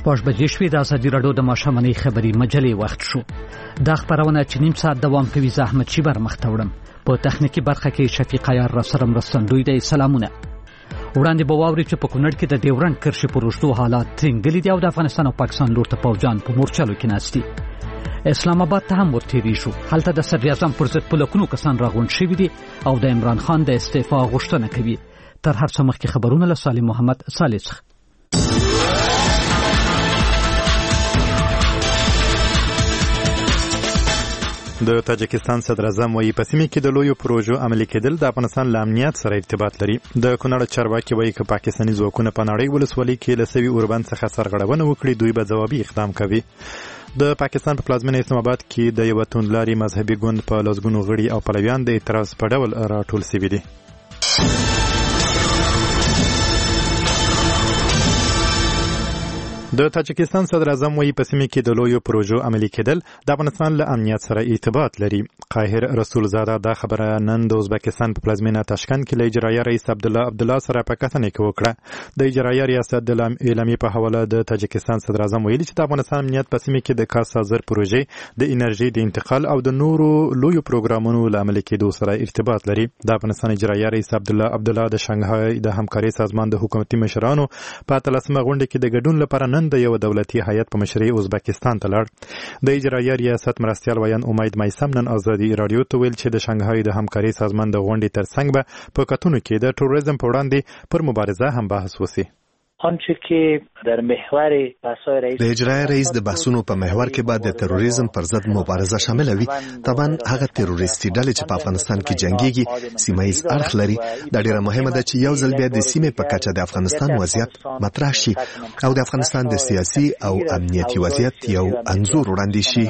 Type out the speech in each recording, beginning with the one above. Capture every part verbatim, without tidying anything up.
شپږ بجې شوې. د ازادي راډیو د ماښامنۍ خبري مجلې وخت شو. دا خبرونه چې نیم ساعت دوام کوي زه احمد شیبر مخته وړم. په تخنیکی برخه کې شفیق عیار را سره مرستندوی دی. سلامونه. وړاندې به واوري چې په کونړ کې د ډیورنډ کرښې پر اوږدو حالات ترنګلي دي او د افغانستان او پاکستان لور ته پوځیان په مورچلو کې ناست دي. اسلام آباد ته هم ورتېرېږو. هلته د صدر اعظم پر ضد په لکونو کسان راغونډ شوي دي او د عمران خان د استعفا غوښتنه کوي. تر هر څه مخکې خبرونه له صالح محمد صالح څخه. د تاجکستان صدر اعظم وايي په سیمه کې د لویو پروژو عملي کېدل د افغانستان له امنیت سره ارتباط لري. د کونړ چارواکي وايي چې پاکستاني ځواکونه په نړۍ ولسوالۍ کې له سوي اوربند څخه سرغړونه وکړي دوی به ځوابي اقدام کوي. د پاکستان په پلازمینه اسلام آباد کې د یو توندلاري مذهبي ګوند په لسګونو غړي او پلویان د اعتراض په ډول راټول شوي دي. د تاجکستان صدر اعظم وايي په سیمه کې د لویو پروژو عملي کېدل د افغانستان له امنیت سره ارتباط لري. قاهر رسول زاده دا خبره نن د ازبکستان په پلازمینه تاشکند کې له اجرایه رئیس عبدالله عبدالله سره په کتنه کې وکړه. د اجرایه ریاست د اعلامیې په حواله د تاجکستان صدر اعظم ویلي چې د افغانستان امنیت په سیمه کې د کاسازر پروژې د انرژي د انتقال او د نورو لویو پروګرامونو له عملي کېدو سره ارتباط لري. د افغانستان اجرایه رئیس عبدالله عبدالله د شانګهای د همکارۍ سازمان د حکومتي مشرانو په اتلسمه غونډه کې د ګډون لپاره نن د یو دولتي هیئت په مشرۍ ازبکستان ته لاړ. د اجرایه ریاست مرستیال ویان امید مایسم نن ازادي رادیو ته ویل چې د شانګهای د همکارۍ سازمان د غونډې ترڅنګ به په کتونو کې د تروریزم په وړاندې پر مبارزه هم بحث وشي. آنچه که در محور بحث‌های رئیس د اجرایه رئیس د بحثونو په محور کې بعد د تروریزم پر ضد مبارزه شامل وي. طبعا هغه تروریستي ډلې چې په افغانستان کې جنگيږي سیمه ییز اړخ لري. دا ډیره مهمه ده چې یو ځل بیا د سیمې په کچه د افغانستان وضعیت مطرح شي او د افغانستان د سیاسي او امنیتي وضعیت یو انځور وړاندې شي.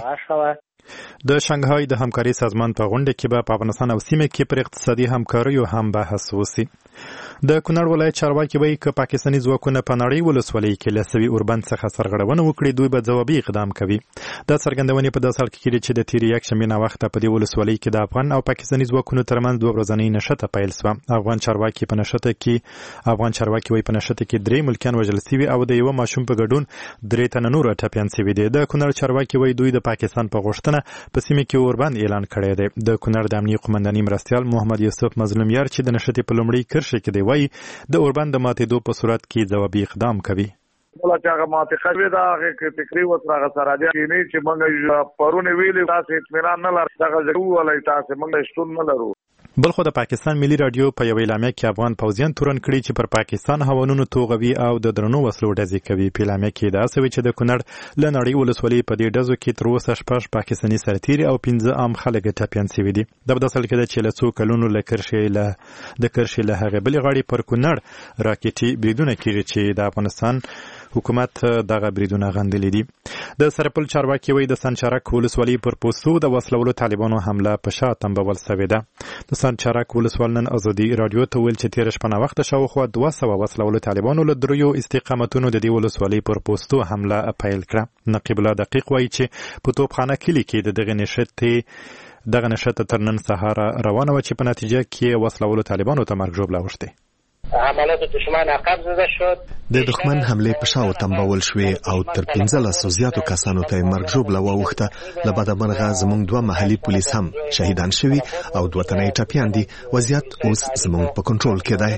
د شانګهای د همکارۍ سازمان په غونډه کې به په افغانستان او سیمه کې پر اقتصادي همکاریو هم بحث وشي. د کونړ ولایت چارواکي وایي چې پاکستاني ځواکونه په نړۍ ولسوالۍ کې له سوي اوربند څخه سرغړونه وکړي دوی به ځوابي اقدام کوي. دا څرګندونې په داسې حال کې کېږي چې د تېرې یکشنبې نه وخته په دې ولسوالۍ کې د افغان او پاکستاني ځواکونو ترمنځ دوه ورځنۍ نښته پیل شوه. افغان چارواکي په نښته کې افغان چارواکي وایي په نښته کې درې ملکیان وژل شوي او د یوه ماشوم په ګډون درې تنه نور ټپیان شوي دي. د کونړ چارواکي وایي دوی د پاکستان په غوښتنه په سیمه کې اوربند اعلان کړی دی. د کونړ د امنیه قومندانۍ مرستیال محمد یوسف مظلوم یار چې د نښتې په لومړۍ کرښه کې دی وایي د اوربند د ماتېدو په صورت کې ځوابي اقدام کوي. ولا چې هغه ماته خبره ده هغه کې فکری وسره سره دي نه چې موږ پرونه ویلې تاسو اطمینان نه لرئ دا غوښتل ولای تاسو موږ شتون نه لرو. بلخو د پاکستان ملي رادیو په یو اعلامیه کې افغان پوځیان تورن کړي چې پر پاکستان هوانونو توغوي او د درنو وسلو ډزې کوي. په اعلامیه کې دا سوي چې د کونړ له نړۍ ولسوالۍ په دې ډزو کې تر اوسه شپږ پاکستاني سرتیري او پنځه عام خلک ټپیان شوي دي. د بداسل کې چې له څو کلونو له کرښې له د کرښې له هغه بلې غاړې پر کونړ راکټي بریدونه کېږي چې د افغانستان حکومت دغه بریدونه غندلي دي. د سرپل چارواکي وایي د سنچارک ولسوالۍ پر پوستو د وسلوالو طالبانو حمله په شا تنبول شوې ده. د سنچارک ولسوال نن ازادي رادیو ته ویل چې تېره شپه ناوخته شاوخوا دوه سوه وسلوالو طالبانو له دریو استقامتونو د دې ولسوالۍ پر پوستو حمله پیل کړه. نقیب الله دقیق وایي چې په توپخانه کلي کې د دغه نښتې دغه نښته تر نن سهار روانه وه چې په نتیجه کې وسلوالو طالبانو ته مرګ ژوبله اوښتې. حملات دشمن عقب زده شد. د دښمن حمله په شاو تنبول شوې او تر پنځلسو زیاتو کسانو ته مرګ ژوبله واوښته. له بده مرغه زموږ دوه محلي پولیس هم شهیدان شوي او دوه تنه ټپیان دي. وضعیت اوس زموږ په کنټرول کې دی.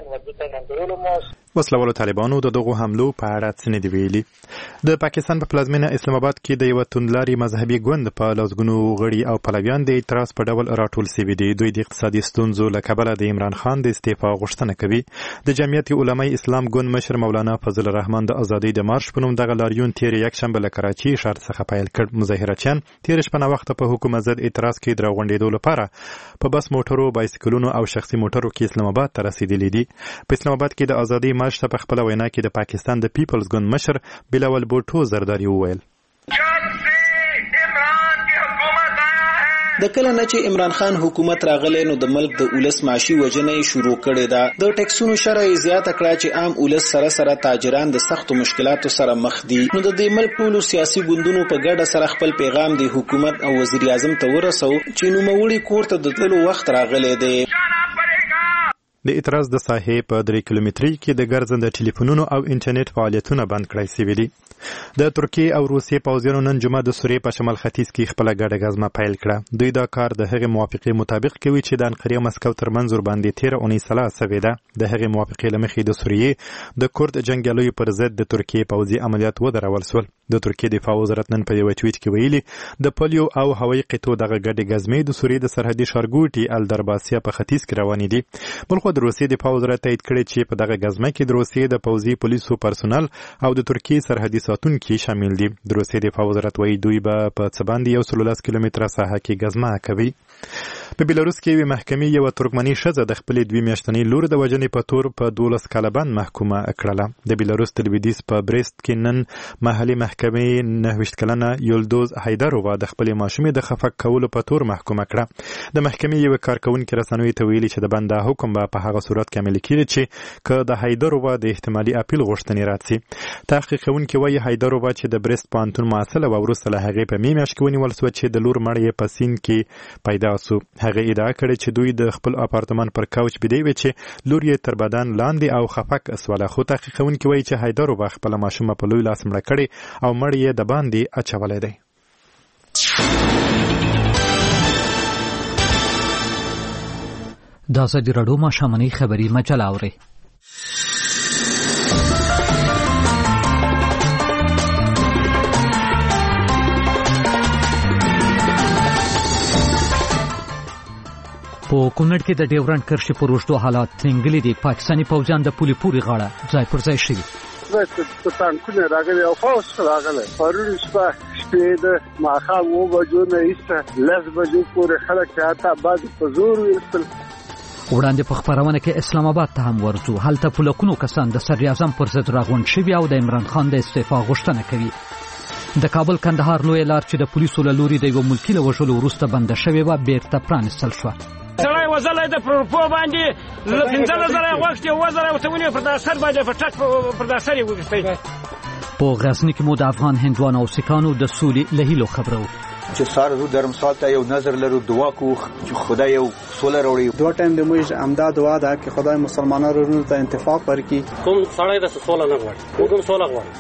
وسلوالو طالبانو د دغو حملو په اړه څه نه دي ویلي. د پاکستان په پلازمینه اسلام آباد کې د یو توندلاري مذهبي ګوند په لسګونو غړي او پلویان د اعتراض په ډول راټول شوي دي. دوی د اقتصادي ستونزو له کبله د عمران خان د استعفا غوښتنه کوي. د جمعیت علماء اسلام ګوند مشر مولانا فضل الرحمن د ازادۍ د مارش په نوم دغه لاریون تېرې یکشنبه له کراچي ښار څخه پیل کړ. مظاهرچیان تېره شپه ناوخته په حکومت ضد اعتراض کې د راغونډېدو لپاره په بس موټرو، بایسکلونو او شخصي موټرو کې اسلام آباد ته رسېدلي دي. په اسلام آباد کې د ازادۍ مارش ته په خپله وینا کې د پاکستان د پیپلز ګوند مشر بلاول بوټو زرداری وویل د کله نه چې عمران خان حکومت راغلی نو د ملک د اولس معاشي وجنه شروع کړې ده. د ټیکسونو شرع زیاته کړه چې عام اولس سره سره تاجران د سختو مشکلاتو سره مخ دي. نو د دې ملک ټولو سیاسي ګوندونو په ګډه سره خپل پیغام د حکومت او وزیر اعظم ته ورسو چې نوموړي کور ته د تللو وخت راغلی دی. د اعتراض د ساحې په درې کیلومتري کې د ګرځنده ټلیفونونو او انټرنیټ فعالیتونه بند کړای شوي دي. د ترکیې او روسیې پوځیانو نن جمعه د سوریې په شمال ختیځ کې خپله ګډه غزمه پیل کړه. دوی دا کار د هغې موافقې مطابق کوي چې د انقرې او مسکو ترمنځ ورباندې تېره اونۍ سلا سوې ده. د هغې موافقې له مخې د سوریې د کورد جنګیالیو پر ضد د ترکیې پوځي عملیات ودرول سول. د ترکیې دفاع وزارت نن په یوه ټویټ کې ویلي د پولیو او هوایي قطعو دغه ګډې غزمې د سوریې د سرحدي ښارګوټي الدرباسیا په ختیځ کې روانې دي. بلخوا د روسیې دفاع وزارت تایید کړی چې په دغه غزمه کې د روسیې د پوځي پولیسو پرسونل او د ترکیې سرحدي ساتونکي شامل دي. د روسیې دفاع وزارت وایي دوی به په څه باندې یو سل لس کیلومتره ساحه کې غزمه کوي. په بیلاروس کې یوې محکمې یوه ترکمني ښځه د خپلې دوې میاشتنۍ لور د وژنې په تور په دولس کاله بند محکومه کړله. د بیلاروس د لویدیځ په بریست کې نن محلي محکمې نهه ویشت کلنه یولدوز هایدرووا د خپلې ماشومې د خفه کولو په تور محکومه کړه. د محکمې یوه کارکوونکې رسنیو ته ویلي چې د بند دا حکم به په هغه صورت کې عملي کېږي چې که د هایدرووا د احتمالي اپیل غوښتنې رد شي. تحقیق کوونکي وایي هایدرووا چې د بریست پوهنتون محصله وه وروسته له هغې په مې میاشت کې ونیول سوه چې د لور مړی یې په سیند کې پیدا سو. هغه ادعا کړې چې دوی د خپل اپارتمان پر کوچ بېدې وې چې لور یې تر بدن لاندې او خفک سوله. خو تحقیق کوونکي وایي چې هایدرووا خپله ماشومه په لوی لاس مړه کړې او مړی یې د باندې اچولی دی. د ازادي راډیو ماښامنۍ خبري مجله اورئ. په کونړ کې د ډیورنډ کرښې پر اوږدو حالات ترنګلي دي. پاکستاني پوځیان د پولې پورې غاړه ځای پر ځای شوي. په تانکونه راغلي او پوځ راغلی. پرون شپه شپې د ماښام اوه بجو نه ایسته لس بجو پورې خلک حتی بعضې په زور ویستل. وړاندې په خپرونه کې اسلام آباد ته هم ورځو. هلته په لکونو کسان د صدر اعظم پر ضد راغونډ شوي او د عمران خان د استعفا غوښتنه کوي. د کابل کندهار لویه لار چې د پولیسو له لوري د یوه ملکي له وژلو وروسته بنده شوې وه بیرته پرانیستل شوه. سړی وزلی د پروپو باندې پنځلس زره یې غوښتې اووه زره یې ورته ونیو پر دا سر باندې په ټک پر دا سر یې وویستی. په غزني کې مو د افغان هندوانو او سیکانو د سولې له هیلو خبرو چې سار رو درمسال ته یو نظر لرو دعا کو چې خدای یو سوله راوړي. دوه ټایم د موږ امدا دعا ده چې خدای مسلمانانو ته انتفاق ورکړي. کوم سړی د سوله نه غواړي موږ هم سوله غواړو.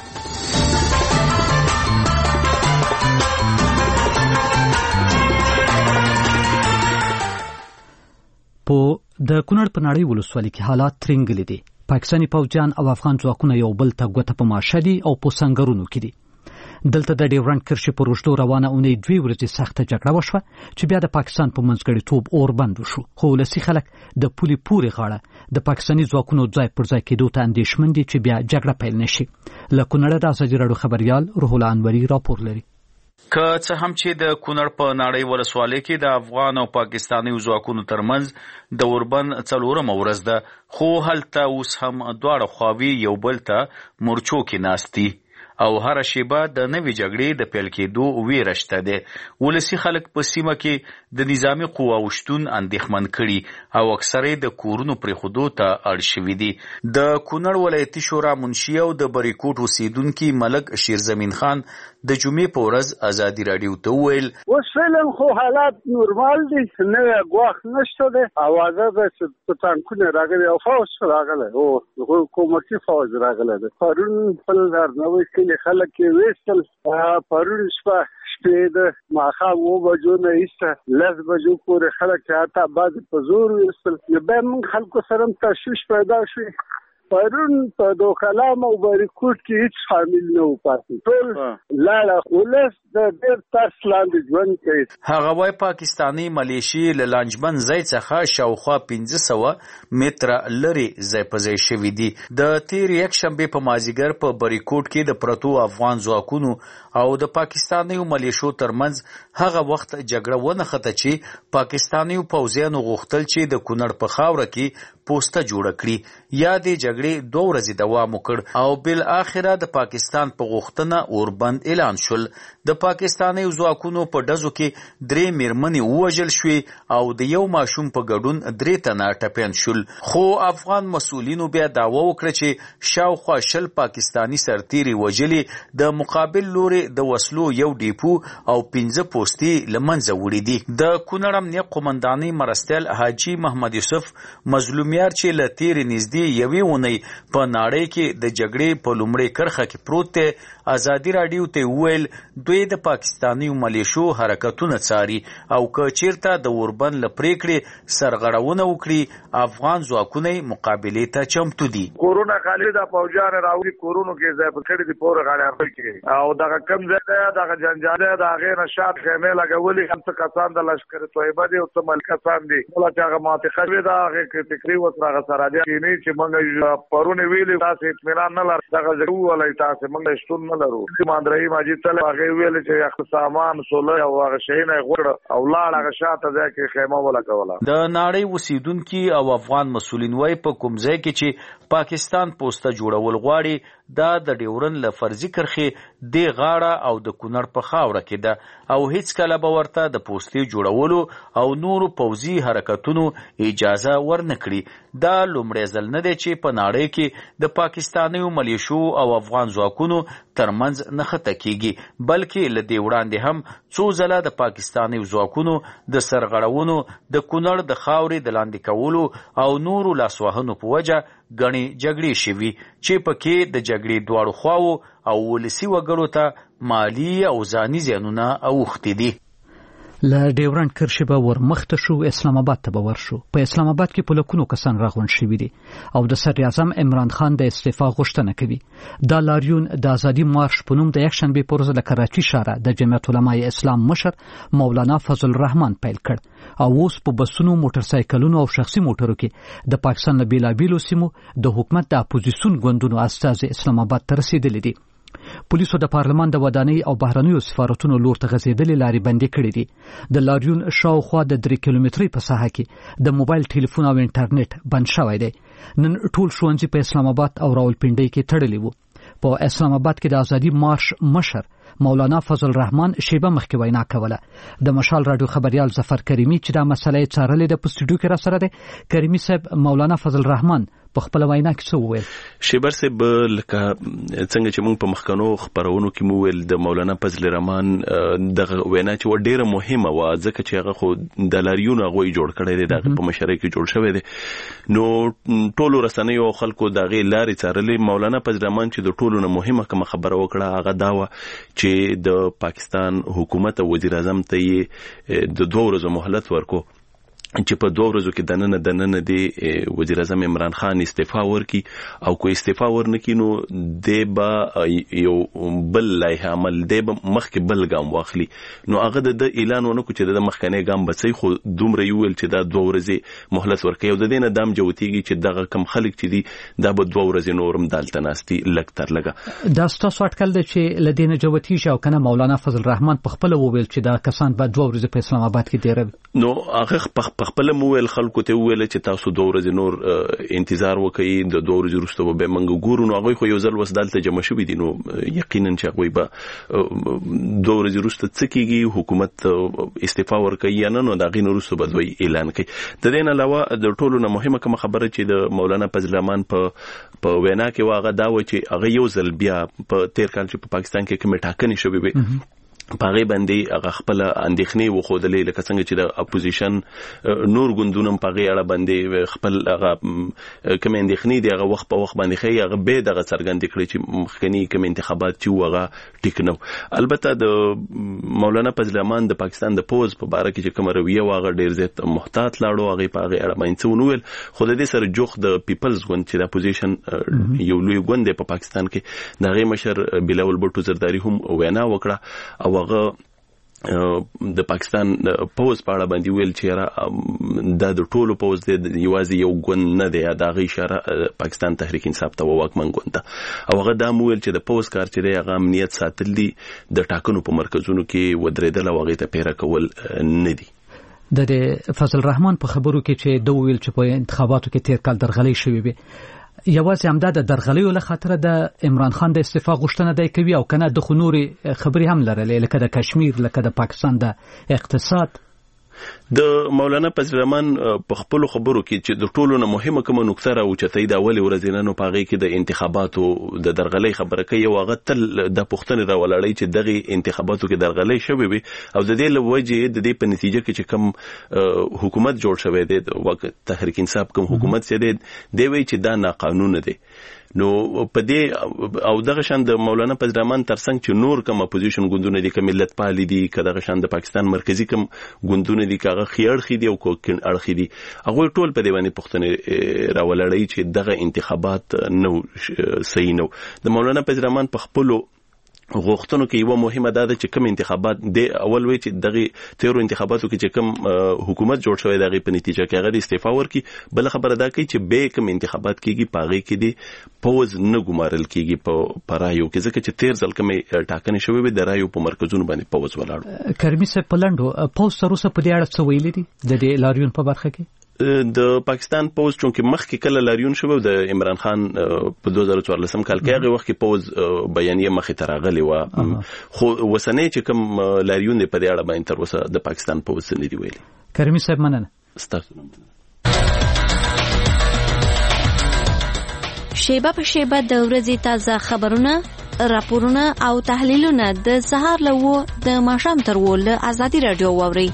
په د کونړ په نړۍ ولسوالۍ کې حالات ترنګلي دي. پاکستاني پوځیان او افغان ځواکونه یو بل ته ګوته په ماشه دي او په سنګرونو کې دي. دلته د ډیورنډ کرښې پر اوږدو روانه اونۍ دوې ورځې سخته جګړه وشوه چې بیا د پاکستان په منځګړیتوب اور بند وشو. خو ولسي خلک د پولې پورې غاړه د پاکستاني ځواکونو ځای پر ځای کېدو ته اندېښمن دي چې بیا جګړه پیل نه شي. له کونړه د ازادي راډیو خبریال روح الله انوري راپور لري. که څه هم چې د کونړ په نړۍ ولسوالۍ کې د افغان او پاکستاني ځواکونو ترمنځ د اوربند څلورمه ورځ ده، خو هلته اوس هم دواړه خواوې یو بل ته مورچو کې ناست دي او هر شیبه د نوې جګړې د پیل کېدو ویره شته ده. ولسي خلک په سیمه کې د نظامي قواو شتون اندېښمن کړي او اکثره د کورونو پرېښودو ته اړ شوي دي. د کونړ ولایتي شورا منشي او د بریکوټ اوسیدونکي ملک شیرزمین خان د جمعې په ورځ ازادي راډیو ته وویل اوس فعلا خو حالات نورمال دي، نوی ګواښ نشته دی. اوازه ده چې په ټانکونه راغلي او فوج راغلی او حکومتي فوج راغلی دی. پرون خپل هرنوی کلي خلک یې ویستل. پرون شپه شپې د ماښام اوه بجو نه ایسته لس بجو پورې خلک حتی بعضې په زور ویستل. بیا موږ خلکو سره هم تشویش پیدا شوي. پرون په دوکلام او بریکوټ کې هیڅ شامل نه و پاتې، ټول لاړه ولس د ډېر ترس لاندې ژوند کوي. هغه وایي پاکستاني ملیشې له لانجمن ځای څخه شاوخوا پنځه سوه متره لرې ځای په ځای شوي دي. د تېر یکشنبې په مازدیګر په بریکوټ کې د پرتو افغان ځواکونو او د پاکستانیو ملیشو ترمنځ هغه وخت جګړه ونښته چې پاکستانیو پوځیانو غوښتل چې د کونړ په خاوره کې پوسته جوړه کړي. یا د جګړې جګړې دوه ورځې دوام وکړ او بل اخره د پاکستان په غوښتنه اوربند اعلان شول. د پاکستاني ځواکونو په ډزو کې درې میرمنې ووژل شوې او د یو ماشوم په ګډون درې تنه ټپیان شول. خو افغان مسؤلینو بیا دعوه وکړه چې شاوخوا شل پاکستانی سرتیري وژلي، د مقابل لوري د وسلو یو ډیپو او پنځه پوستي له منځه وړي دي. د کونړ امنیه قومندانۍ مرستیال حاجي محمد یوسف مظلومیار چې له تیرې نږدې یوې اونۍ په نړۍ کې د جګړې په لومړۍ کرښه کې پروت دی، ازادي راډیو ته وویل دوی د پاکستاني ملیشو حرکتونه څاري او که چیرته د اوربند له پریکړې سرغړونه وکړي افغان ځواکونه مقابلې ته چمتو دي. کورونا خالي د فوجان راوړي کورونو کې ځای په کړي دي پوره غاړه خپل کې او دغه کم ځای دی دغه جنجال دی د هغې نه شات خیمې لګولي هم څه کسان د لشکر طیبه دي او څه مل کسان دي مولا چې هغه منطقه وي د هغې کې فکري ورسره هغه سرحدي کینی چې موږ پرونې ویلي تاسې اطمینان نه لرو دغه ځای وویلی تاسې موږ شتون نه لرو. مان ماجد تل هغې ویلې چې سامان سوله او هغه شیونه یې غوړه او لاړ هغه شاته ځای کې خیمه ولګوله. د نړۍ اوسیدونکي او افغان مسؤلین وایي په کوم ځای کې چې پاکستان پوسته جوړول غواړي دا د ډیورن له فرضي کرښې د غاړه او د کونړ په خاوره کې ده او هیڅ کله به ورته د پوستې جوړولو او نورو پوځي حرکتونو اجازه ورنه کړي. دا لومړی ځل نه دی چې په نړۍ کې د پاکستاني ملیشو او افغان ځواکونو ترمنځ نښته کیږي، بلکې له دې وړاندې هم څو ځله د پاکستاني ځواکونو د سرغړونو د کونړ د خاورې د لاندې کولو او نورو لاسوهنو په وجه ګڼې جګړې شوي چې پکې د جګړې دواړو خواوو او ولسي وګړو ته مالي او ځاني زیانونه اوښتي دي. له ډیورنډ کرښې به ورمخته شو، اسلام آباد ته به ورشو. په اسلام آباد کې په لکونو کسان راغونډ شوي دي او د صدر اعظم عمران خان د استعفا غوښتنه کوي. دا لاریون د ازادي مارش په نوم د یکشنبې په ورځ له کراچي ښاره د جمعیت علماء اسلام مشر مولانا فضل الرحمن پیل کړ او اوس په بسونو، موټر سایکلونو او شخصي موټرو کې د پاکستان له بیلابیلو سیمو د حکومت د اپوزیسیون ګوندونو استازي اسلام آباد ته رسیدلي دي. پولیسو د پارلمان د ودانۍ او بهرنیو سفارتونو لور ته غځېدلې لارې بندي کړې دي. د لاریون شاوخوا د درې کیلومترۍ په ساحه کې د موبایل ټلیفون او انټرنیټ بند شوی دی. نن ټول ښوونځي په اسلام آباد او راولپنډۍ کې تړلي وو. په اسلام آباد کې د ازادي مارش مشر مولانا فضل الرحمن شیبه مخکې وینا کوله. د مشال رادیو خبريال ظفر کریمی چې دا مسله یې څارلې د پستډیو کې را سره دی. کریمی صاحب مولانا فضل الرحمن په خپل وینا کې څه وویل؟ شیبر صاحب لکه څنګه چې موږ په مخکنو خبرونو کې مو ویل د مولانا فضل الرحمن دغه وینا چې و ډیره مهمه و ځکه چې هغه خو د لاریون هغه جوړ کړی دی دغه په مشرۍ کې جوړ شوی دی. نو ټولو رسنیو او خلکو دغه لارې څارلې. مولانا فضل الرحمن چې د ټولو نه مهمه کوم خبره وکړه هغه دا و چې د پاکستان حکومت او وزیر اعظم ته یې د دوه ورځو مهلت ورکو چې په دوه ورځو کې دننه دننه دی وزیر اعظم عمران خان استعفا ورکي او کو استعفا ورنکي نو دی به یو بل لایحه عمل دی به مخکې بل ګام واخلي. نو هغه د اعلان ونکړو چې د مخکنی ګام بچي خو دومره یو ویل چې دا دوه ورځې مهلت ورکي او د دې نه دام جوتیږي چې دغه کم خلک چې دي دا به دوه ورځې نورم دالته ناستي لږ تر لږه. دا ستاسو اټکل دی چې له دې نه جوتیږي او کنه مولانا فضل الرحمن په خپل وویل چې دا کسان به دوه ورځې په اسلام آباد کې دیره؟ نو هغه په خپل مویل خلکو ته ویل چې تاسو دوه ورځې نور انتظار وکړئ، د دوه ورځې وروسته به موږ ګورو. نو هغوی خو یو ځل وس دلته جمع شوي دي نو یقینا چې هغوی به دوه ورځې وروسته څه کېږي، حکومت استعفا ورکوي یا نه، نو د هغې نه وروسته به دوی اعلان کوي. د دې نه علاوه د ټولو نه مهمه کومه خبره چې د مولانا فضل الرحمن په وینا کې و هغه دا و چې هغه یو ځل بیا په تیر کال چې په پاکستان کې کومې ټاکنې شوې وې په هغې باندې هغه خپله اندېښنې وښودلې لکه څنګه چې د اپوزیشن نور ګوندونه هم په هغې اړه باندې خپل هغه کومې اندېښنې دي هغه وخت په وخت باندې ښیي هغه بیا دغه څرګندې کړې چې مخکني کوم انتخابات چې وو هغه ټیک نه و. البته د مولانا فضل الرحمن د پاکستان د پوز په باره کې چې کومه رویه وه هغه ډېر زیات محتاط لاړو. هغې په هغې اړه باندې څه ونه ویل، خو د دې سره جوخت د پیپلز ګوند چې د اپوزیشن یو لوی ګوند دی په پاکستان کې د هغې مشر بلاول بټو زرداري هم وینا وکړه او هغه د پاکستان پوز په اړه باندې ویل چې دا د ټولو پوز دی، یوازې یو ګوند نه دی. د هغې اشاره پاکستان تحریک انصاف ته واکمن ګوند ته او هغه دا هم ویل چې د پوز کار چې دی هغه امنیت ساتل دي، د ټاکنو په مرکزونو کې ودرېدل او هغې ته پیره کول نه دي. د فضل الرحمن په خبرو کې چې دوه ویل چې په انتخاباتو کې تیر کال درغلۍ شوې وي، یوازې همدا د درغلیو له خاطر د عمران خان د استعفا غوښتنه دی کوي او کنه د خنوري خبري هم لرلې لکه د کشمیر لکه د پاکستان د اقتصاد. د مولانا فضل الرحمن په خپل خبرو کې چې د ټولو نه مهمه کومه نقطه را اوچتې د اول ورځې نن په هغه کې د انتخاباتو د درغلۍ خبره کوي او هغه تل د پښتنې را ولړی چې دغه انتخاباتو کې درغلۍ شوې وي او د دې لوجه د دې په نتیجه کې چې کوم حکومت جوړ شوی دی د وخت تحریک انصاف کوم حکومت سي دی دی وی چې دا ناقانونه دی. نو په دې او دغه شان د مولانا فضل الرحمن ترڅنګ چې نور کوم اپوزیشن ګوندونه دي کوم ملت پالي دي کداغه شان د پاکستان مرکزی کوم ګوندونه دي کاغه خيار خيدي او کوکن اړخي دي هغه ټول په دې باندې پښتنه راولړی چې دغه انتخابات نو صحیح نو. د مولانا فضل الرحمن په خپل غوښتنو کې یو مهمه ده چې کوم انتخابات د اول وی چې دغه تیرو انتخاباتو کې چې کوم حکومت جوړ شوی دغه په نتیجه کې هغه استعفا ورکي. بل خبره ده چې به کوم انتخابات کېږي پاغي کې دي پوز نه ګمارل کېږي په پرایو کې ځکه چې تیر ځل کوم ټاکنې شوی وي د رایو په مرکزونو باندې پوز ولاړ. کرمی سه پلندو پوز سروسه په دې اړه څه ویلي دي د دې لاریون په برخه کې؟ د پاکستان پوز چونکه مخکې کله لاریون شوی د عمران خان په دوه زره څوارلسم کال کې هغه وخت کې پوز بیانیه مخې ته راغلی و خو وسنۍ چې کوم لاریون په دې اړه باندې تر اوسه د پاکستان پوز نه دی ویلي. کریمي صاحب مننه. ستاسو شیبه په شیبه د ورځې تازه خبرونه راپورونه او تحلیلونه د سهار لوو د ماښام تر ول ازادي رادیو ووري.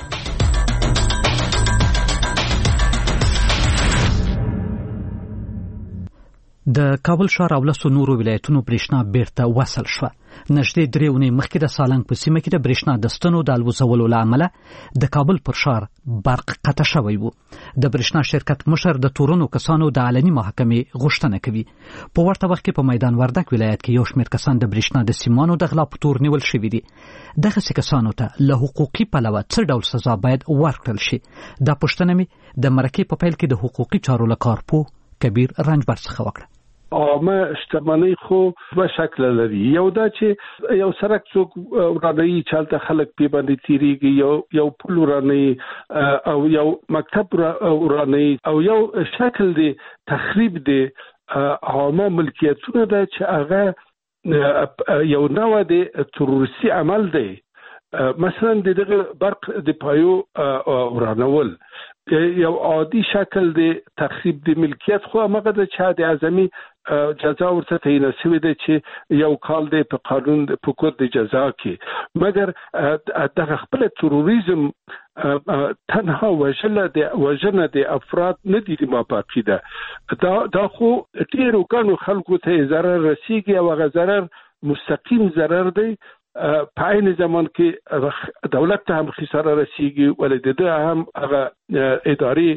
د کابل ښار او لسو نورو ولایتونو برېښنا بیرته وصل شوه. نږدې درې اونۍ مخکې د سالنګ په سیمه کې د برېښنا د ستنو د الوزولو له امله د کابل پر ښار برق قطع شوی و. د برېښنا شرکت مشر د تورنو کسانو د علني محاکمې غوښتنه کوي. په ورته وخت کې په میدان وردګ ولایت کې یو شمېر کسان د برېښنا د سیمانو د غلا په تور نیول شوي دي. دغسې کسانو ته له حقوقي پلوه څه ډول سزا باید ورکړل شي؟ دا پوښتنه مې د مرکې په پیل کې د حقوقي چارو له کارپوه کبیر رنجبر څخه وکړه. عامه شتمنۍ خو په شکل لري. یو دا چې یو سرک څوک ورانوي چالت خلک په باندې تیریږي یو یو پل ورانوي او یو مکتب ورانوي او یو شکل دی تخریب دی عامه ملکیتونه ده چې هغه یو نوع دی تروریستي عمل دی. مثلا دغه برق د پایو ورانول یو عادي شکل دی تخریب د ملکیت خو هغه د چا د اعظمي جزا ورته تعین شوی دی چې یو کال دی په قانون په کود د جزا کې مګر دغه خپل تروریزم تنها وجله د وجنه د افراد نه دي ما باقی ده دا دا خو ډیرو کانو خلکو ته ضرر رسیږي او هغه ضرر مستقیم ضرر دی. په عین زمان کې دولت ته هم خساره رسیږي ولې د هم هغه اداري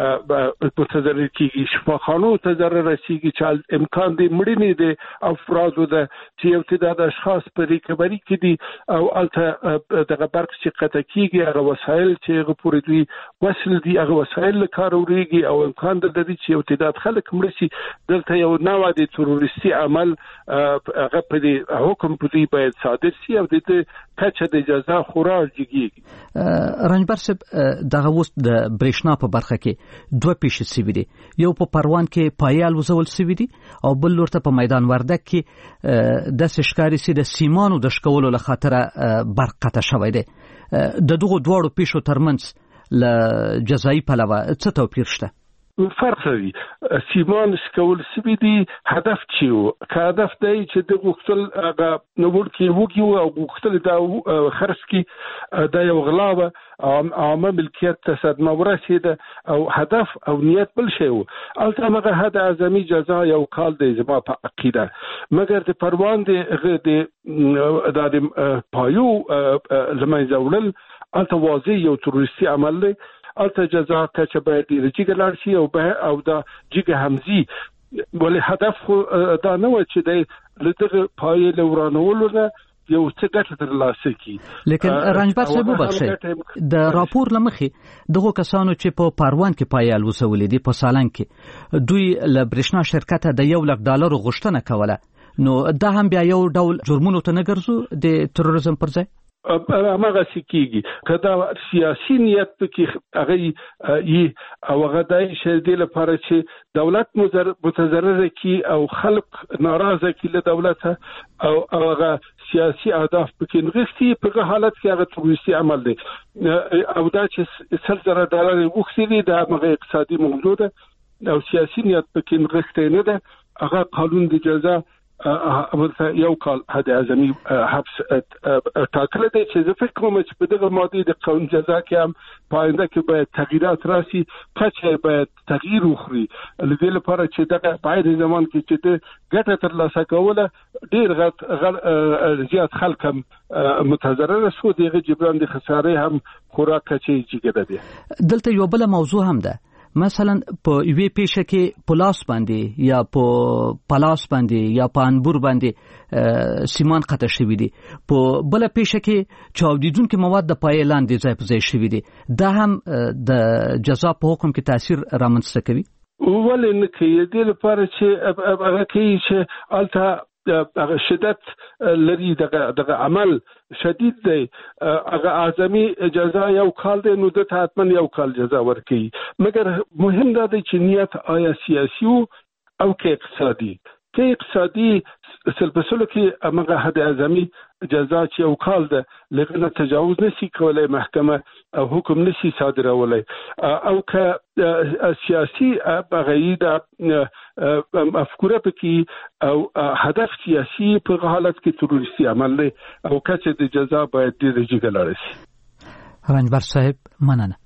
متضرر کیږي شفاخانو ته ضرر رسیږي چې امکان دی مړینې دي افرادو ده چې یو تعداد اشخاص په ریکوري کې دي او الته دغه برق چې قطع کیږي هغه وسایل چې هغه پورې دوی وصل دي هغه وسایل له کار وریږي او امکان د دې چې یو تعداد خلک مړ شي. دلته یو نوع د تروریستي عمل هغه په دې حکم په دې باید صادر شي او د دې کچه د جزا خورا جګیږي. رنجبر صاحب دغه اوس د برېښنا په برخه کې دوه پیښې شوي دي. یو په پروان کې پایې الوزول شوي دي او بل لورته په میدان وردګ کې داسې ښکاري چې د سیمانو د شکولو له خاطره برق قطع شوی دی. د دغو دواړو پیښو ترمنځ له جزایي پلوه څه توپیر شته؟ فرق لري. سیمان سکول سوي دي هدف چې که هدف دی چې د غوښتل هغه نوړ کې وګي او غوښتل دا خرڅ کې دا یو غلا و عامه ملکیت ته صدمه ورسېده او هدف او نیت بل شی و. البته هغه حد اعظمي جزا یو کال دی زما په عقیده مګر د پروان د د پایو لمنځه وړل البته واضح یو تروریستي عمل دی. البته جزا کچه باید جګه لاړ شي او او دا جګه همزي ولې هدف خو دا نه و چې د لدغه پایې لورانولو نه یو څه ګټه ترلاسه کړي. لیکن رنجبر صاحب وبخښئ د راپور لمخې دغه کسانو چې په پروان کې پایې الوزولې دي په سالنګ کې دوی له برېښنا شرکت د یو لک ډالر غوښتنه کوله نو دا هم بیا یو ډول جرمونو ته نه ګرځو د تروریزم پر ځای؟ هغه سکیږي کدا سیاسي نیت پکې هغه یې او هغه دای شه د لپاره چې دولت متضرر کی او خلق ناراضه کی له دولت او هغه سیاسي اهداف پکې نغښتي په حالت کې هغه تروریستي عمل دی او دا چې سل زره ډالر وخسري د هغه اقتصادي موضوع ده او سیاسي نیت پکې نغښتي نه ده هغه قانون د جزا امرته یو کال حد اعظمي حبس ټاکل دی چې زه فکر کوم چې په دغه ماده د قانون جزا کې هم پاینده کې باید تغییرات راسي کچه باید تغییر وخوري لدې لپاره چې دغه باید زمان کې چې د ګټه ترلاسه کوله ډیر غټ زیات خلک هم متضرر شو دغه جبران د خسارې هم خوراک کچې جګده دي دلته یو بل موضوع هم ده مثلا په یوې پیښه کې پلاس باندې یا په پلاس باندې یا په انبور باندې سیمان قطع شوی دي په بل پیښه کې چاودیدونکو مواد د پای لاندې ځای په ځای شوی دي دا هم د جزا په حکم کې تاثیر رامنځته کوي ولې نه کوي د لپاره چې هغه کوي چې الته شدت لري دغه دغه عمل شدید دی هغه اعظمي جزا یو کال دی نو د حتما یو کال جزا ورکړي مګر مهم دا دی چې نیت آیا سیاسي او کې اقتصادي کې اقتصادي سلبسلو کې هغه حد اعظمي جزا چې یو کال ده لغنه تجاوز نشي کولای محکمه او حکم نشي صادرولای او که سیاسي بغیر افکار پکې او هدف سیاسي په حالت کې تروریستي عمل دی او کچه د جزا باید د جګلاري شي رنجبر صاحب مننه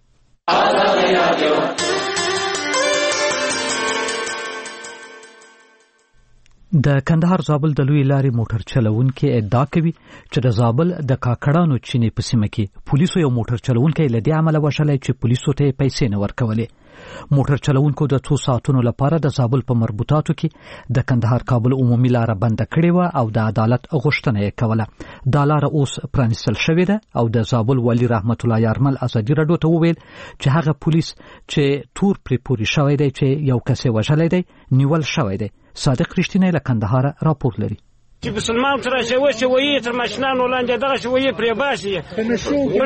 د کندهار زابل د لوی لارې موټر چلوونکي ادعا کوي چې د زابل د کاکړانو چینې په سیمه کې پولیسو یو موټر چلوونکی له دې عمله وشلای چې پولیسو ته پیسې نه ورکولې موټر چلوونکو د څو ساعتونو لپاره د زابل په مربوطاتو کې د کندهار کابل عمومي لار بند کړې و او د عدالت غوښتنه یې کوله دا لار اوس پرانیستل شوې ده او د زابل والی رحمت الله یارمل ازادي راډیو ته وویل چې هغه پولیس چې تور پرې پوری شوی دی چې یو کس یې وژلی دی نیول شوی دی صادق رښتینی له کندهار راپور لري چې مسلمان تر شوی چې وایي تر ماشینان ولاندې دغه شوی پرې باسي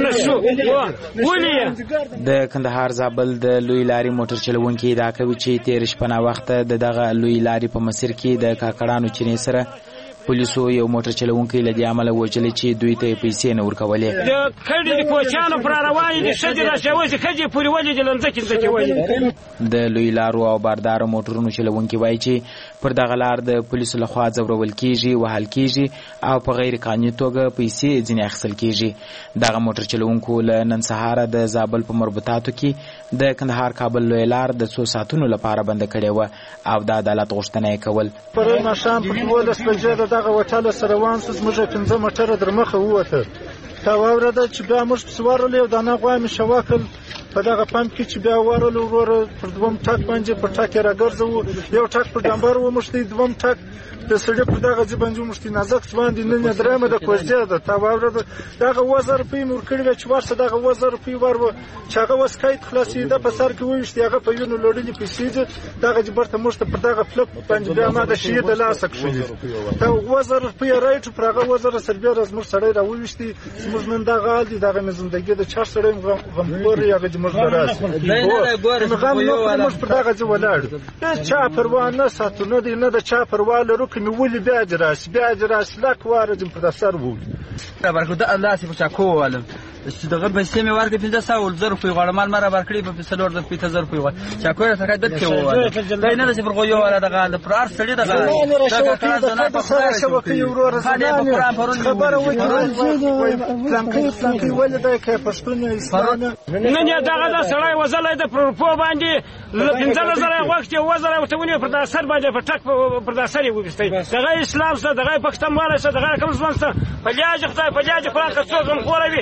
نشو ولې د کندهار زابل د لوی لاري موټر چلوونکي دا کوي چې تیر شپه نا وخت د دغه لوی لاري په مسیر کې د کاکړانو چینې سره پولیسو یو موټر چلوونکی له دې عمله وجلې چې دوی ته پیسې نه ورکولې د کډې د کوچانو پر روانې دي شدي راشوي چې کډې پورې ولې د لنځکې ځکه وایي د لوی لارو او باردار موټرونو چلوونکي وایي چې پر دغه لار د پولیسو لخوا ځورول کیږي وهل کیږي او په غیر قانوني توګه پیسې ځینې اخیستل کیږي دغه موټر چلوونکو له نن سهار د زابل په مربوطاتو کې د کندهار کابل لوی لار د څو ساعتونو لپاره بند کړې و او د عدالت غوښتنه یې کول پرون ماښام په دولس بجې دغه وټاله سره وان څه زموږ پنځه مټره در مخه ووته تا واورده چې بیا موږ سوارلې او دانه غوا مې شواکل په دغه پمپ کې چې بیا ورل وروره پر دوم ټاک باندې په ټاک راګرځو یو ټاک په ډمبر و مشتي دوم ټاک د سړي په دغه ځای باندې مشتي نازک باندې نه درامه د کوزه ده تا واورده دغه وزر په مور کړی چې ورسره دغه وزر په ور و چې هغه وسکایت خلاصې ده په سر کې وښتي هغه په یونو لوړلې پیسې دغه جبرته مشته پر دغه فلپ باندې بیا ما د شي د لاس کښې دا وزر په رایټ پر هغه وزر سر بیا زموږ سړی راوښتي زموږ نن دغه حال دي دغه مې زندګي د چا سړی غمخور یا د موږ راس نه نه ګور غم نو موږ پر دغه ځای ولاړ چا پروا نه ساتو نه دی نه د چا پروا لرو کې ولې بیا جراس بیا جراس لک وارد په دفتر وو دا برکو د الله سي په چا کوالم چې دغه به سیمه ورګه پنځه سوه زر په غړمال مره ورکړي په څلور د پنځه زر په چا کوه سره د کې وو دا نه چې پر غویو ولا دغه د پرار سړي دغه دغه کار نه په سره شو کې ورور زمانه خبره وکړي فلانکی فلانکی ولدا کې پښتون اسلام نه نه دغه د سړی وزلای د پروپو باندې پنځه زر وخت یو وزر او ته ونی پر د سر باندې په ټک پر د سر یې وګستای دغه اسلام سره دغه پښتون مال سره دغه کوم ځوان سره په لاج خدای په لاج قران که څوک هم خوروي دا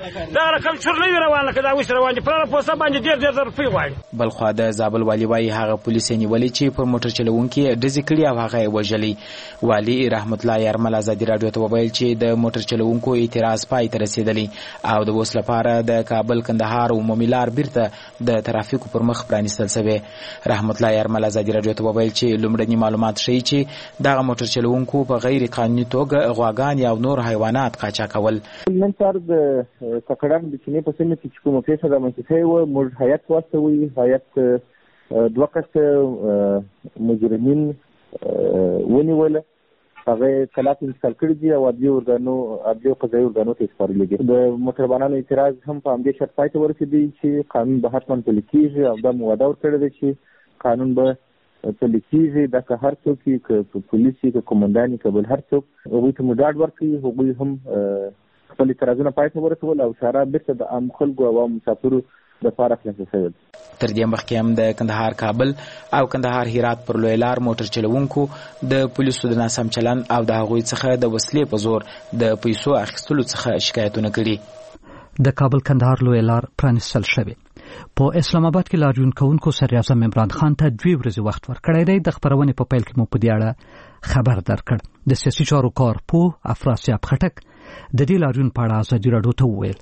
واره کلچر نه روانه کدا اوس روان دي پر پوسه باندې ډېر ډېر روپۍ غواړي. بل خو د زابل والی وايي هغه پولیس نیولې چې پر موټر چلوونکي ډزې کړي او هغه وژلي. والی رحمت الله یارمل ازادي رادیو ته وویل چې د موټر چلوونکو اعتراض پای ته رسیدلی او د اوس لپاره د کابل کندهار عمومي لار بیرته د ترافیکو پر مخ پرانیستل شوی. رحمت الله یارمل ازادي رادیو ته وویل چې لومړني معلومات ښیي چې دغه موټر چلوونکو په غیر قانوني توګه غواګان یا نور حیوانات قاچاقول. نن سهار د ککړان د چینې په سیمه کې چې کومه پیښه رامنځته شوې وه موږ هیات واستوي. هیات دوه کسه مجرمین ونیول هغه کلاک انتقال کړي دي او عدلي ارګانو عدلي او قضایي ارګانو ته سپارلي دي. د موټروانانو اعتراض هم په همدې شرط پای ته ورسېدی چې قانون به حتما پلي کېږي او دا مو وعده ورکړې ده چې قانون به پلي کېږي. دا که هر څوک وي که پولیس وي که قومندان وي که بل هر څوک هغوی ته مو ډاډ ورکوي. هغوی هم خپل اعتراضونه پای ته ورسول او شارع بیرته د عام خلکو او عام مسافرو لپاره خلاصه شوې. تر دې مخکې هم د کندهار کابل او کندهار هرات پر لوی لار موټر چلوونکو د پولیسو د ناسم چلن او د هغوی څخه د وسلې په زور د پیسو اخیستلو څخه شکایتونه کړي. د کابل کندهار لوی لار پرانیستل شوې. په اسلام آباد کې لاریون کوونکو صدر اعظم عمران خان ته دوی ورځې وخت ورکړی دی. د خبرونې په پیل کې مو په دې اړه خبر درکړ. د سیاسي چارو کارپوه افراسیاب خټک د دې لاریون په اړه ازادي راډیو ته وویل.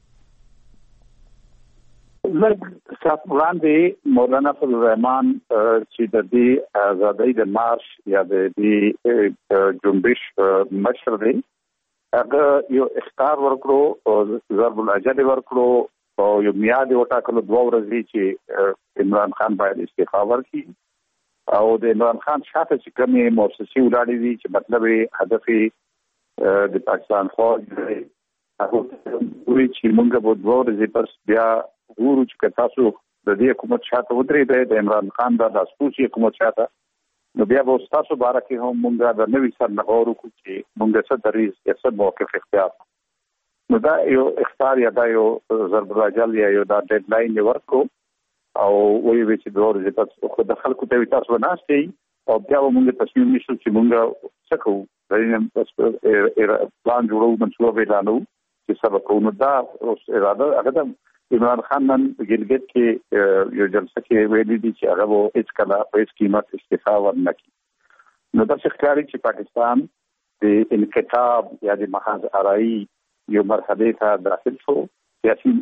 لږ ساعت وړاندې مولانا فضل الرحمن چې د دې ازادۍ د مارش یا د دې جنبش مشر دی هغه یو اختار ورکړو ضرب الاجل ورکړو او یو میاد وټاکلو دوه ورځې چې عمران خان باید استعفا ورکړي او د عمران خان شاته چې کومې مؤسسې ولاړې دي چې مطلب هدف د پاکستان فوج هغه وی چې موږ به دوه ورځې پس بیا ورو چې تاسو د دې حکومت شاته ودرې د عمران خان د داسپوسي حکومت شاته نو بیا به تاسو باره کې هم موږ د نوې سر نغورو کو چې موږ څه دریز یا څه موقف اختیار نو دا یو اختیار یا دا یو ضرب راجل یا یو دا ډیډ لاین ورکو او وی وی چې دوه ورځې پس خو د خلکو ته تاسو وناستئ او بیا موږ تصمیم نیسو چې موږ څه کوو د پس پلان جوړو منصوبه اعلانو چې سبا کوو دا اراده هغه عمران خان نن ګلګت کې یو جلسه کې ویلي دي چې هغه وو هیڅ کله په هیڅ قیمت استعفا ورنکړي. نو دا ښکاري چې پاکستان د انقلاب یا د محاذ ارایي یو مرحله ته داخل شو. سیاسي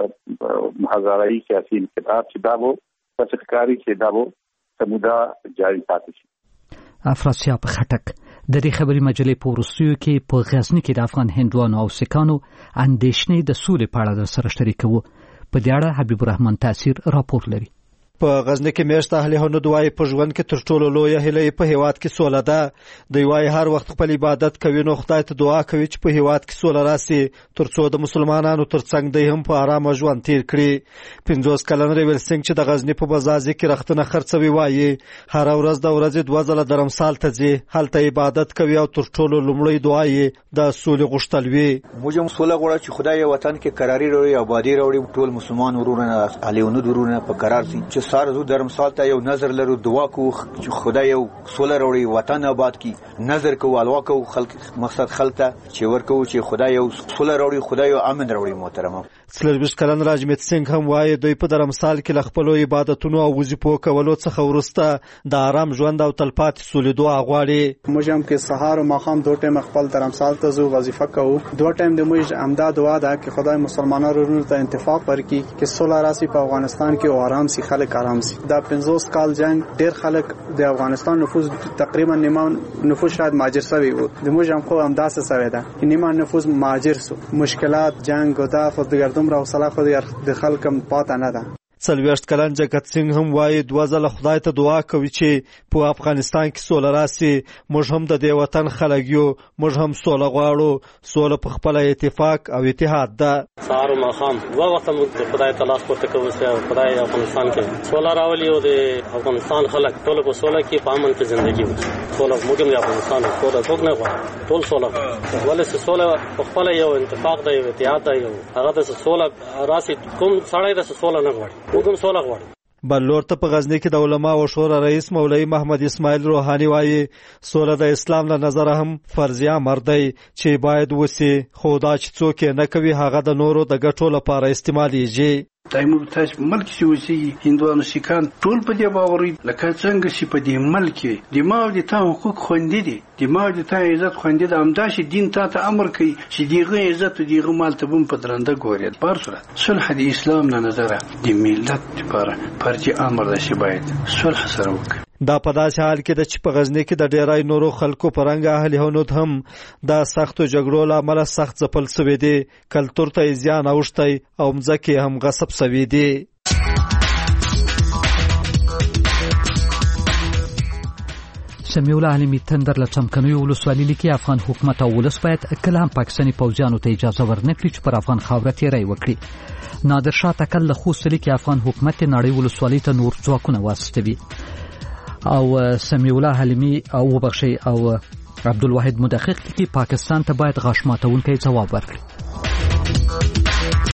محاذ ارایي سیاسي انقلاب چې دا وو دا ښکاري چې دا وو سمودا جاري پاتې شي. افراسیاب خټک د دې خبري مجلې په وروستیو کې په غزني کې د افغان هندوانو او سکانو اندېښنې د سولې په اړه سره شریکوو. په دې اړه حبیب الرحمن تاثیر راپور لري. په غزنی کې میاشت اهل هنود وای په ژوند کې تر ټولو لوی هیله په هیواد کې سوله ده. دوی وای هر وخت خپل عبادت کوي نو خدای ته دعا کوي چې په هیواد کې سوله راسي ترڅو د مسلمانانو ترڅنګ دوی هم په آرام ژوند تیر کړي. پنځوس کلن ریول سنگ چې د غزنی په بازازي کې رختنه خرڅوي وایي هر ورځ د ورځې دوه ځله درمسال ته ځي هلته عبادت کوي او تر ټولو لومړی دعا یې د سولې غوښتل وي. موږ هم سوله غواړو چې خدای وطن کې قراري راوړي آبادی راوړي ټول مسلمان ورونه اهل هنود ورونه په قرار سي چې سار زو درمسال ته یو نظر لرو دعا کو چې خدای یو سوله راوړي وطن آباد کی نظر کو الوا کو خلق مقصد خلته چې ورکو چې خدای یو سوله راوړي خدای یو امن راوړي. محترم څلوېښت کلن راجمیت سنگ هم وایي دوی په درمسال کې له خپلو عبادتونو او وظیفو کولو څخه وروسته د آرام ژوند او تلپاتې سولې دعا غواړي. موږ هم کې سهار او ماښام دوه ټایم خپل درمسال ته ځو وظیفه کوو. دوه ټایم د موږ امدا دعا ده چې خدای مسلمانانو ته انتفاق ورکړي چې سوله راسي په افغانستان کې او آرام سي خلک آرام سي. دا پنځوس کال جنگ ډېر خلک د افغانستان نفوس تقریبا نیمه نفوس شاید مهاجر شوی وو. د موږ هم خو همداسې شوی ده نیمه نفوس مهاجر سو. مشکلات جنگ او دا خو د ګردوم را وصله خو د خلکم پاته نه ده. څلوېښت کلن جګت سنگ هم وایي دوه ځله خدای ته دعا کوي چې په افغانستان کې سوله راسي. موږ هم د دې وطن خلک یو موږ هم سوله غواړو. سوله په خپل اتفاق او اتحاد ده. سهار او ماښام دوه وخته موږ خدای ته لاس پورته کوو چې خدای افغانستان کې سوله راولي او د افغانستان خلک ټول په سوله کې په امن کې ژوندۍ وکړي. سوله موږ هم د افغانستان سوله څوک نه غواړي ټول سوله ولې سوله په خپل یو اتفاق دی یو اتحاد دی هغه د سوله راسي کوم سړی د سوله نه غواړي وګم سوله غواړي. بلور ته په غزنی کې د علما او شورا رئیس مولوی محمد اسماعیل روحانی وایي سوله د اسلام له نظر هم فرضیه امر دی چې باید وسی، خو دا چې څوک نه کوي هغه د نورو د ګټو لپاره استعمالیږي. دایمو تاسو ملک چې وسی هندوانو سیکان ټول په دې باور لکه څنګه چې په دې ملک د ما د تا حقوق خوندې دي، د ما د تا عزت خوندې ده، همدا چې دین تا ته امر کوي چې دیغه عزت او دیغه مال ته بم په درنده ګوري. په صورت صلح د اسلام نه نظر د ملت لپاره پرچی امر ده چې باید صلح سره وکړي. دا په داسې حال کې د چې په غزنی کې د ډیرای نورو خلکو پرنګ اهل هنود هم د سختو جګړو له امله سخت ځپل سوي دي، کلتور ته زیان اوښتی او مځکې هم غصب سوي دي. سمیع الله علمی تندر له چمکنیو ولسوالۍ لیکي افغان حکومت او ولس باید کله هم پاکستاني پوځیانو ته اجازه ورنکړي چې پر افغان خاوره تیری وکړي. نادر شاه تکل له خوست لیکي افغان حکومت نړۍ ولسوالۍ ته نور ځواکونه واستوي. او سمیع الله علمی او وبخشي او عبدالواحد مدقق لیکي پاکستان ته باید غاښ ماتونکی ځواب ورکړي.